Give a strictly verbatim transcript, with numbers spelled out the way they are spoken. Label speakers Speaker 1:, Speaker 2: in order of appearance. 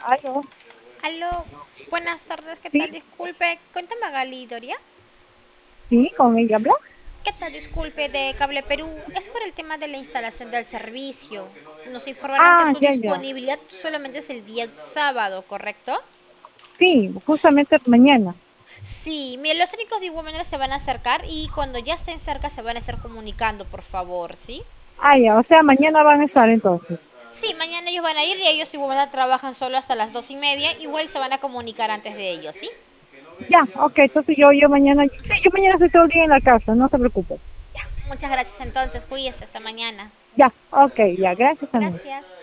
Speaker 1: Aló,
Speaker 2: Aló, buenas tardes, ¿qué tal?
Speaker 1: sí,
Speaker 2: Disculpe, cuéntame Magali Doria.
Speaker 1: sí, con ella habla.
Speaker 2: ¿Qué tal? Disculpe, de Cable Perú. Es por el tema de la instalación del servicio. Nos informaron que
Speaker 1: Ah,
Speaker 2: su
Speaker 1: ya, ya.
Speaker 2: disponibilidad solamente es el día sábado, ¿correcto?
Speaker 1: Sí, justamente mañana.
Speaker 2: Sí, mire, los técnicos de igual manera se van a acercar y cuando ya estén cerca se van a estar comunicando, por favor, ¿sí?
Speaker 1: Ah, ya, o sea, mañana van a estar entonces.
Speaker 2: Sí, mañana ellos van a ir y ellos igual manera trabajan solo hasta las dos y media. Igual se van a comunicar antes de ellos, ¿sí?
Speaker 1: Ya, ok, entonces yo, yo mañana, sí, yo mañana estoy todo el día en la casa, no te preocupes.
Speaker 2: Ya, muchas gracias entonces, cuídense hasta mañana.
Speaker 1: Ya, ok, ya, gracias también.
Speaker 2: Gracias.